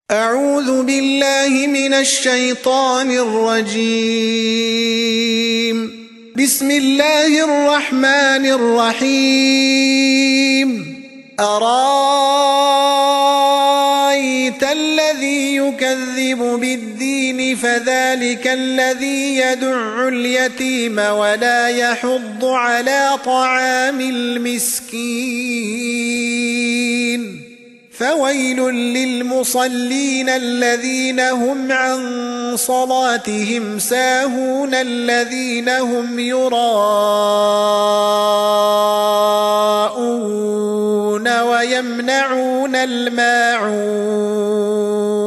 أعوذ بالله من الشيطان الرجيم. بسم الله الرحمن الرحيم. أرأيت الذي يكذب بالدين فذلك الذي يدع اليتيم ولا يحض على طعام المسكين فويل للمصلين الذين هم عن صلاتهم ساهون الذين هم يراءون ويمنعون الماعون